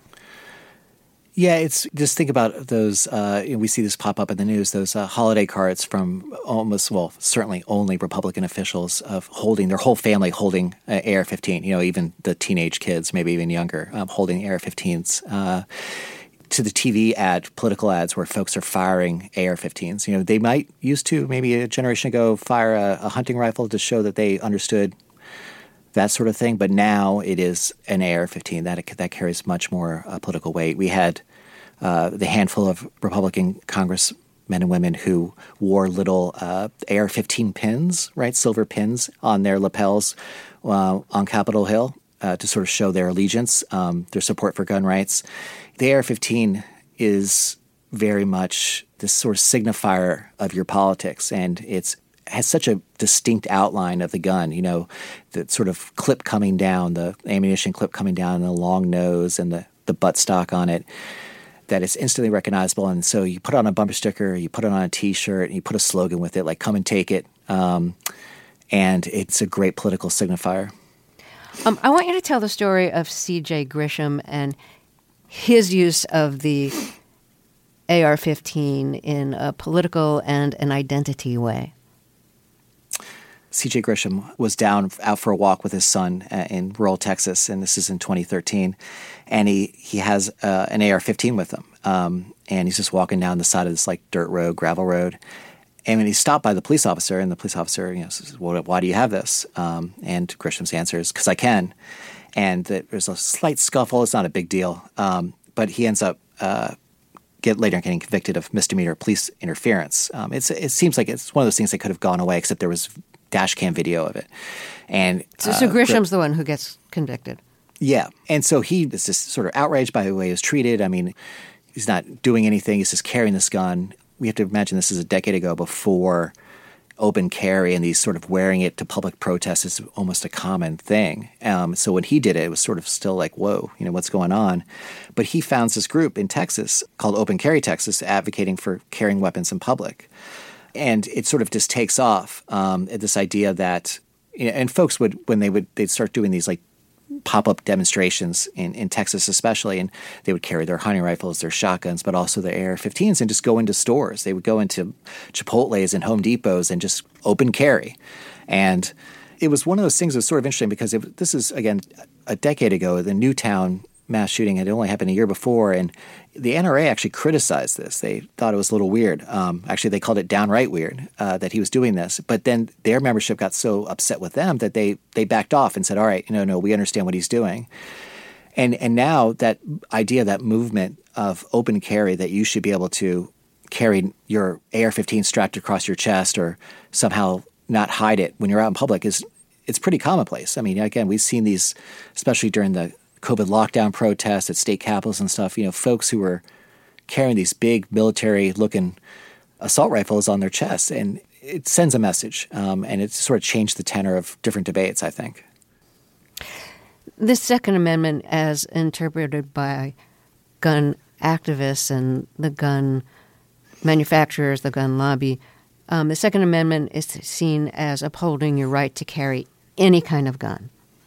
Yeah, it's just think about those, uh, you know, we see this pop up in the news, those uh, holiday cards from almost, well, certainly only Republican officials of holding, their whole family holding uh, A R fifteen, you know, even the teenage kids, maybe even younger, um, holding A R fifteens. Uh, to the T V ad, political ads where folks are firing A R fifteens. You know, they might used to, maybe a generation ago, fire a, a hunting rifle to show that they understood that sort of thing. But now it is an A R fifteen. That that carries much more uh, political weight. We had uh, the handful of Republican congressmen and women who wore little uh, A R fifteen pins, right, silver pins on their lapels uh, on Capitol Hill uh, to sort of show their allegiance, um, their support for gun rights. The A R fifteen is very much this sort of signifier of your politics, and it's has such a distinct outline of the gun, you know, the sort of clip coming down, the ammunition clip coming down, and the long nose and the, the buttstock on it, that it's instantly recognizable. And so you put it on a bumper sticker, you put it on a T-shirt, and you put a slogan with it, like "Come and take it," um, and it's a great political signifier. Um, I want you to tell the story of C J Grisham and his use of the A R fifteen in a political and an identity way. C J Grisham was down out for a walk with his son uh, in rural Texas, and this is in twenty thirteen. And he, he has uh, an A R fifteen with him, um, and he's just walking down the side of this like dirt road, gravel road. And when he's stopped by the police officer, and the police officer, you know, says, well, "Why do you have this?" Um, and Grisham's answer is, "Because I can." And the, there's a slight scuffle. It's not a big deal, um, but he ends up uh, get later getting convicted of misdemeanor police interference. Um, it's it seems like it's one of those things that could have gone away, except there was dash cam video of it. And so, so uh, Grisham's Gr- the one who gets convicted. Yeah. And so he is just sort of outraged by the way he was treated. I mean, he's not doing anything. He's just carrying this gun. We have to imagine this is a decade ago, before open carry and these sort of wearing it to public protests is almost a common thing. Um, so when he did it, it was sort of still like, whoa, you know, what's going on? But he founds this group in Texas called Open Carry Texas, advocating for carrying weapons in public. And it sort of just takes off, um, this idea that, you know, and folks would, when they would, they'd start doing these like pop-up demonstrations in, in Texas especially, and they would carry their hunting rifles, their shotguns, but also their A R fifteens and just go into stores. They would go into Chipotle's and Home Depots and just open carry. And it was one of those things that was sort of interesting because it, this is, again, a decade ago. The Newtown mass shooting had only happened a year before, and the N R A actually criticized this. They thought it was a little weird. Um, actually, they called it downright weird uh, that he was doing this. But then their membership got so upset with them that they they backed off and said, all right, no, no, we understand what he's doing. And and now that idea, that movement of open carry, that you should be able to carry your A R fifteen strapped across your chest or somehow not hide it when you're out in public, is it's pretty commonplace. I mean, again, we've seen these, especially during the COVID lockdown protests at state capitals and stuff, you know, folks who were carrying these big military-looking assault rifles on their chests. And it sends a message, um, and it's sort of changed the tenor of different debates, I think. The Second Amendment, as interpreted by gun activists and the gun manufacturers, the gun lobby, um, the Second Amendment is seen as upholding your right to carry any kind of gun.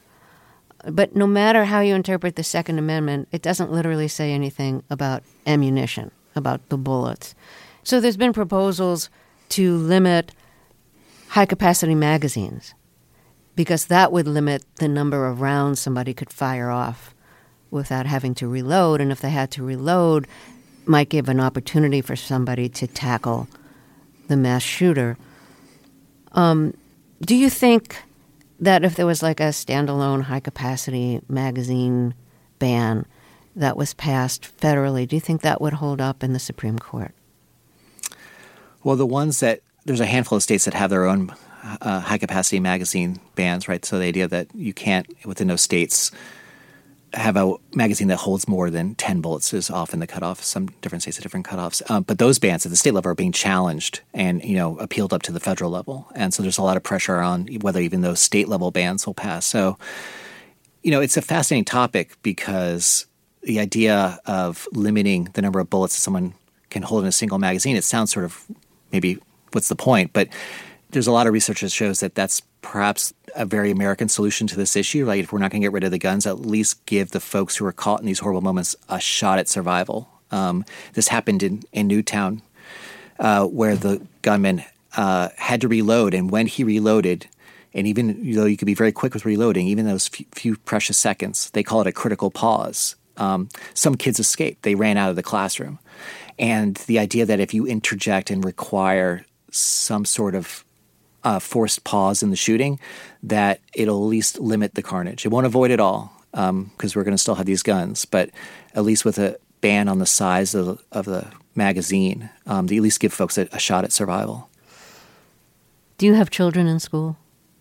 But no matter how you interpret the Second Amendment, it doesn't literally say anything about ammunition, about the bullets. So there's been proposals to limit high-capacity magazines because that would limit the number of rounds somebody could fire off without having to reload. And if they had to reload, might give an opportunity for somebody to tackle the mass shooter. Um, do you think that if there was like a standalone high-capacity magazine ban that was passed federally, do you think that would hold up in the Supreme Court? Well, the ones that – there's a handful of states that have their own uh, high-capacity magazine bans, right? So the idea that you can't, within those states, have a magazine that holds more than ten bullets is often the cutoff. Some different states have different cutoffs. Um, but those bans at the state level are being challenged and, you know, appealed up to the federal level. And so there's a lot of pressure on whether even those state-level bans will pass. So, you know, it's a fascinating topic because the idea of limiting the number of bullets that someone can hold in a single magazine, it sounds sort of maybe what's the point? But there's a lot of research that shows that that's perhaps a very American solution to this issue. Like, if we're not going to get rid of the guns, at least give the folks who are caught in these horrible moments a shot at survival. Um, this happened in, in Newtown, uh, where the gunman uh, had to reload. And when he reloaded, and even though you could be very quick with reloading, even those few, few precious seconds, they call it a critical pause. Um, some kids escaped. They ran out of the classroom. And the idea that if you interject and require some sort of Uh, forced pause in the shooting, that it'll at least limit the carnage. It won't avoid it all because um, we're going to still have these guns, but at least with a ban on the size of, of the magazine, um, they at least give folks a, a shot at survival. Do you have children in school?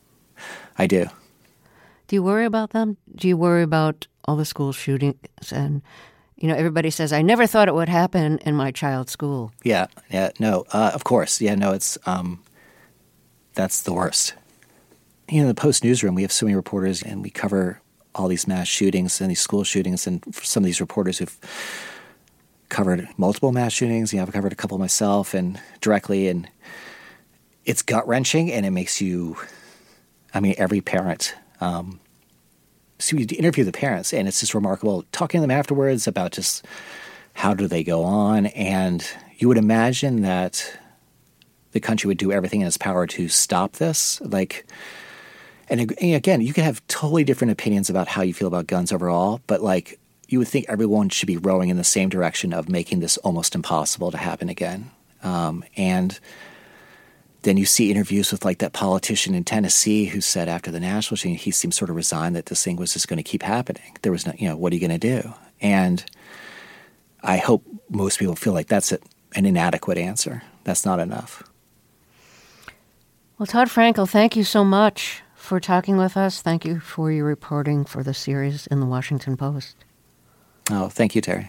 I do. Do you worry about them? Do you worry about all the school shootings? And, you know, everybody says, I never thought it would happen in my child's school. Yeah, yeah, no, uh, of course. Yeah, no, it's... Um, That's the worst. You know, in the Post newsroom, we have so many reporters, and we cover all these mass shootings and these school shootings. And for some of these reporters who've covered multiple mass shootings, you know, I've covered a couple myself and directly, and it's gut-wrenching, and it makes you, I mean, every parent. Um, so you interview the parents, and it's just remarkable talking to them afterwards about just how do they go on. And you would imagine that the country would do everything in its power to stop this. Like, and again, you can have totally different opinions about how you feel about guns overall, but like, you would think everyone should be rowing in the same direction of making this almost impossible to happen again. Um, and then you see interviews with like that politician in Tennessee who said after the Nashville shooting, he seemed sort of resigned that this thing was just going to keep happening. There was no, you know, what are you going to do? And I hope most people feel like that's a, an inadequate answer. That's not enough. Well, Todd Frankel, thank you so much for talking with us. Thank you for your reporting for the series in the Washington Post. Oh, thank you, Terry.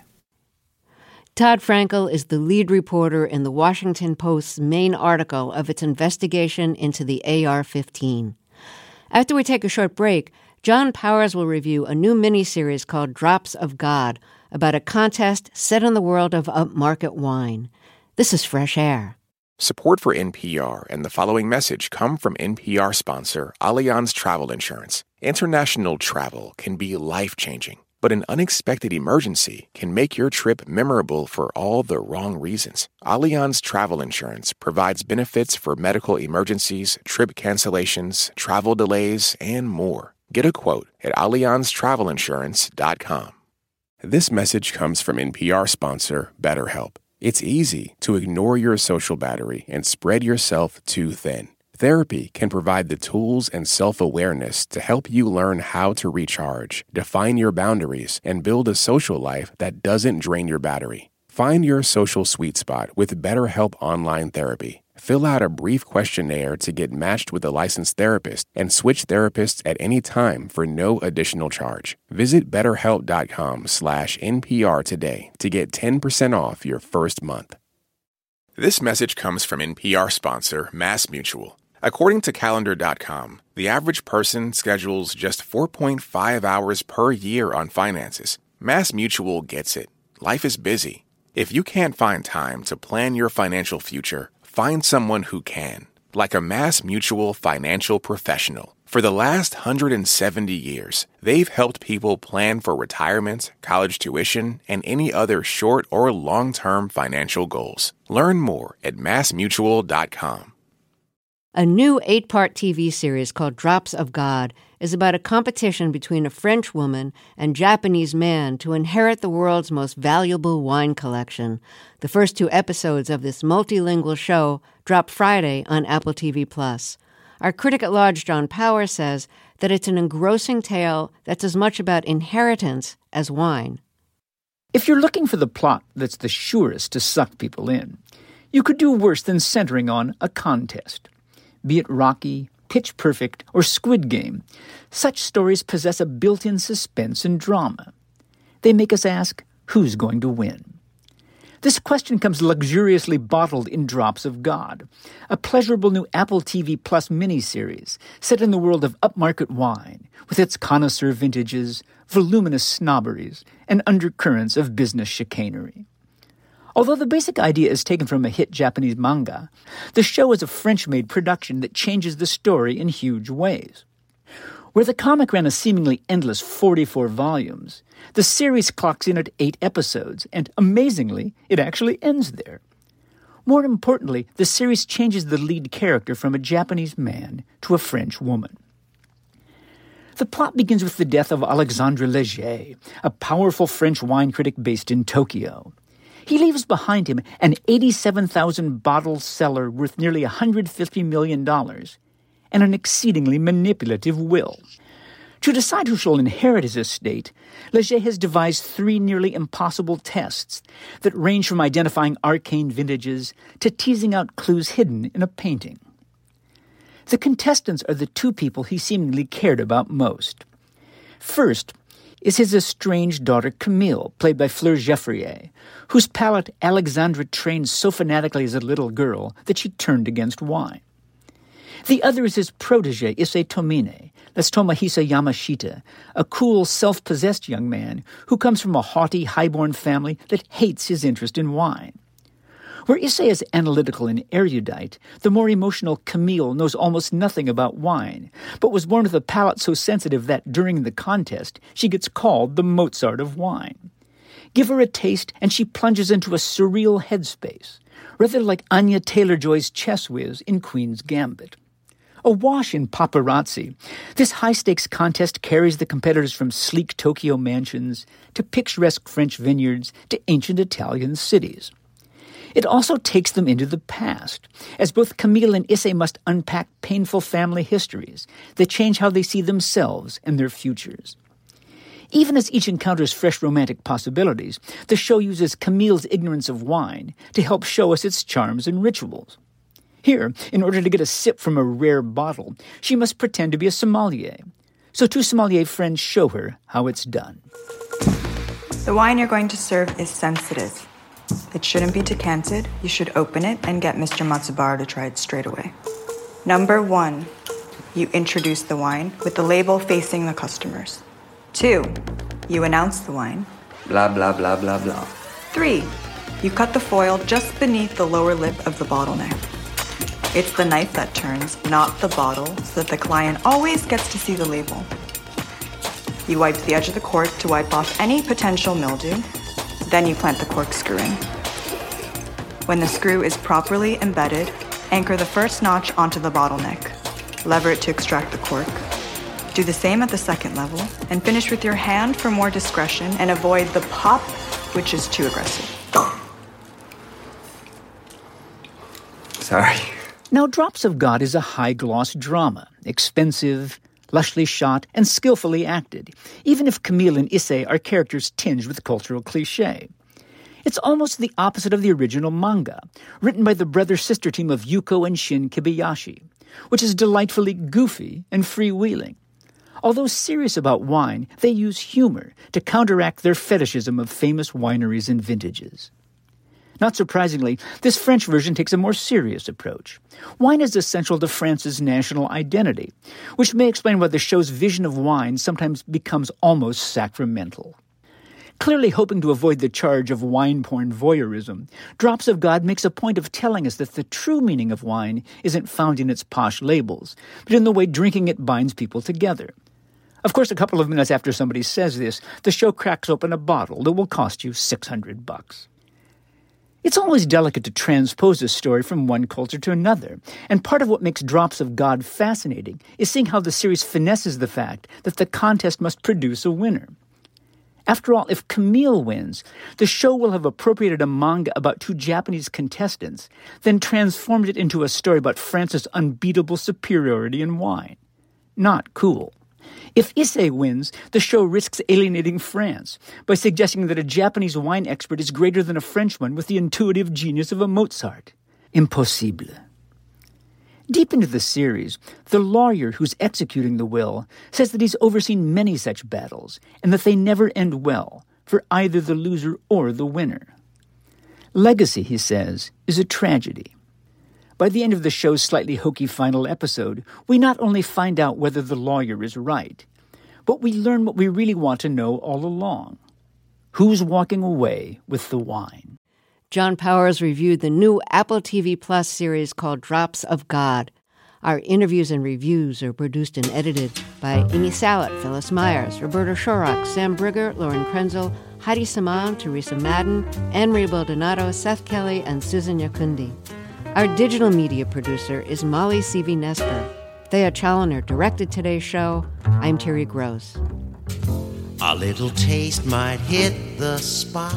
Todd Frankel is the lead reporter in the Washington Post's main article of its investigation into the A R fifteen. After we take a short break, John Powers will review a new miniseries called Drops of God about a contest set in the world of upmarket wine. This is Fresh Air. Support for N P R and the following message come from N P R sponsor Allianz Travel Insurance. International travel can be life-changing, but an unexpected emergency can make your trip memorable for all the wrong reasons. Allianz Travel Insurance provides benefits for medical emergencies, trip cancellations, travel delays, and more. Get a quote at allianz travel insurance dot com. This message comes from N P R sponsor BetterHelp. It's easy to ignore your social battery and spread yourself too thin. Therapy can provide the tools and self-awareness to help you learn how to recharge, define your boundaries, and build a social life that doesn't drain your battery. Find your social sweet spot with BetterHelp Online Therapy. Fill out a brief questionnaire to get matched with a licensed therapist and switch therapists at any time for no additional charge. Visit betterhelp.com slash NPR today to get ten percent off your first month. This message comes from N P R sponsor MassMutual. According to calendar dot com, the average person schedules just four point five hours per year on finances. MassMutual gets it. Life is busy. If you can't find time to plan your financial future, find someone who can, like a MassMutual financial professional. For the last one hundred seventy years, they've helped people plan for retirement, college tuition, and any other short or long-term financial goals. Learn more at mass mutual dot com. A new eight-part T V series called Drops of God is about a competition between a French woman and Japanese man to inherit the world's most valuable wine collection. The first two episodes of this multilingual show drop Friday on Apple T V Plus. Our critic at large, John Power, says that it's an engrossing tale that's as much about inheritance as wine. If you're looking for the plot that's the surest to suck people in, you could do worse than centering on a contest. Be it Rocky, Pitch Perfect, or Squid Game, such stories possess a built-in suspense and drama. They make us ask, who's going to win? This question comes luxuriously bottled in Drops of God, a pleasurable new Apple T V Plus miniseries set in the world of upmarket wine, with its connoisseur vintages, voluminous snobberies, and undercurrents of business chicanery. Although the basic idea is taken from a hit Japanese manga, the show is a French-made production that changes the story in huge ways. Where the comic ran a seemingly endless forty-four volumes, the series clocks in at eight episodes, and amazingly, it actually ends there. More importantly, the series changes the lead character from a Japanese man to a French woman. The plot begins with the death of Alexandre Leger, a powerful French wine critic based in Tokyo. He leaves behind him an eighty-seven thousand bottle cellar worth nearly one hundred fifty million dollars, and an exceedingly manipulative will. To decide who shall inherit his estate, Leger has devised three nearly impossible tests that range from identifying arcane vintages to teasing out clues hidden in a painting. The contestants are the two people he seemingly cared about most. First is his estranged daughter Camille, played by Fleur Jeffrier, whose palate Alexandra trained so fanatically as a little girl that she turned against wine. The other is his protege, Issei Tomine, that's Tomohisa Yamashita, a cool, self-possessed young man who comes from a haughty, highborn family that hates his interest in wine. Where Issei is analytical and erudite, the more emotional Camille knows almost nothing about wine, but was born with a palate so sensitive that, during the contest, she gets called the Mozart of wine. Give her a taste, and she plunges into a surreal headspace, rather like Anya Taylor-Joy's chess whiz in Queen's Gambit. Awash in paparazzi, this high-stakes contest carries the competitors from sleek Tokyo mansions to picturesque French vineyards to ancient Italian cities. It also takes them into the past, as both Camille and Issei must unpack painful family histories that change how they see themselves and their futures. Even as each encounters fresh romantic possibilities, the show uses Camille's ignorance of wine to help show us its charms and rituals. Here, in order to get a sip from a rare bottle, she must pretend to be a sommelier. So two sommelier friends show her how it's done. The wine you're going to serve is sensitive. It shouldn't be decanted. You should open it and get Mister Matsubara to try it straight away. Number one, you introduce the wine with the label facing the customers. Two, you announce the wine. Blah, blah, blah, blah, blah. Three, you cut the foil just beneath the lower lip of the bottleneck. It's the knife that turns, not the bottle, so that the client always gets to see the label. You wipe the edge of the cork to wipe off any potential mildew. Then you plant the corkscrew in. When the screw is properly embedded, anchor the first notch onto the bottleneck. Lever it to extract the cork. Do the same at the second level, and finish with your hand for more discretion and avoid the pop, which is too aggressive. Sorry. Now, Drops of God is a high-gloss drama, expensive, lushly shot, and skillfully acted, even if Camille and Issei are characters tinged with cultural cliché. It's almost the opposite of the original manga, written by the brother-sister team of Yuko and Shin Kobayashi, which is delightfully goofy and freewheeling. Although serious about wine, they use humor to counteract their fetishism of famous wineries and vintages. Not surprisingly, this French version takes a more serious approach. Wine is essential to France's national identity, which may explain why the show's vision of wine sometimes becomes almost sacramental. Clearly hoping to avoid the charge of wine porn voyeurism, Drops of God makes a point of telling us that the true meaning of wine isn't found in its posh labels, but in the way drinking it binds people together. Of course, a couple of minutes after somebody says this, the show cracks open a bottle that will cost you six hundred bucks. It's always delicate to transpose a story from one culture to another, and part of what makes Drops of God fascinating is seeing how the series finesses the fact that the contest must produce a winner. After all, if Camille wins, the show will have appropriated a manga about two Japanese contestants, then transformed it into a story about France's unbeatable superiority in wine. Not cool. If Issei wins, the show risks alienating France by suggesting that a Japanese wine expert is greater than a French one with the intuitive genius of a Mozart. Impossible. Deep into the series, the lawyer who's executing the will says that he's overseen many such battles and that they never end well for either the loser or the winner. Legacy, he says, is a tragedy. By the end of the show's slightly hokey final episode, we not only find out whether the lawyer is right, but we learn what we really want to know all along. Who's walking away with the wine? John Powers reviewed the new Apple T V Plus series called Drops of God. Our interviews and reviews are produced and edited by Amy Sallet, Phyllis Myers, Roberta Shorrock, Sam Brigger, Lauren Krenzel, Heidi Saman, Teresa Madden, Anne-Marie Baldonado, Seth Kelly, and Susan Yakundi. Our digital media producer is Molly C V Nesper. Thea Challoner directed today's show. I'm Terry Gross. A little taste might hit the spot.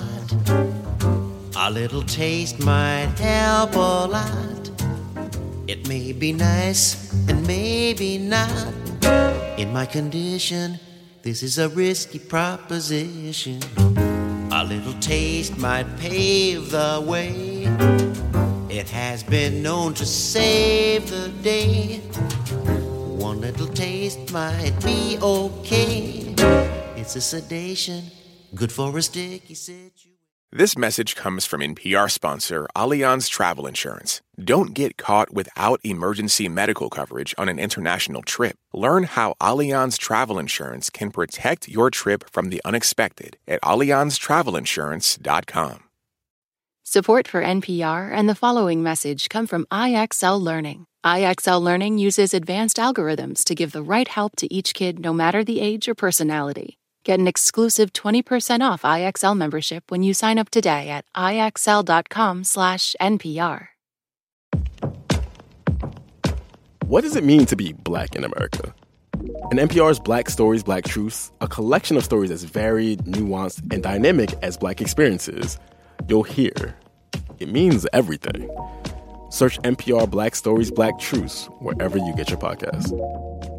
A little taste might help a lot. It may be nice and maybe not. In my condition, this is a risky proposition. A little taste might pave the way. It has been known to save the day. One little taste might be okay. It's a sedation, good for a sticky situation. This message comes from N P R sponsor Allianz Travel Insurance. Don't get caught without emergency medical coverage on an international trip. Learn how Allianz Travel Insurance can protect your trip from the unexpected at allianz travel insurance dot com. Support for N P R and the following message come from I X L Learning. I X L Learning uses advanced algorithms to give the right help to each kid no matter the age or personality. Get an exclusive twenty percent off I X L membership when you sign up today at ixl.com slash NPR. What does it mean to be Black in America? In N P R's Black Stories, Black Truths, a collection of stories as varied, nuanced, and dynamic as Black experiences, you'll hear it means everything. Search N P R Black Stories, Black Truths wherever you get your podcasts.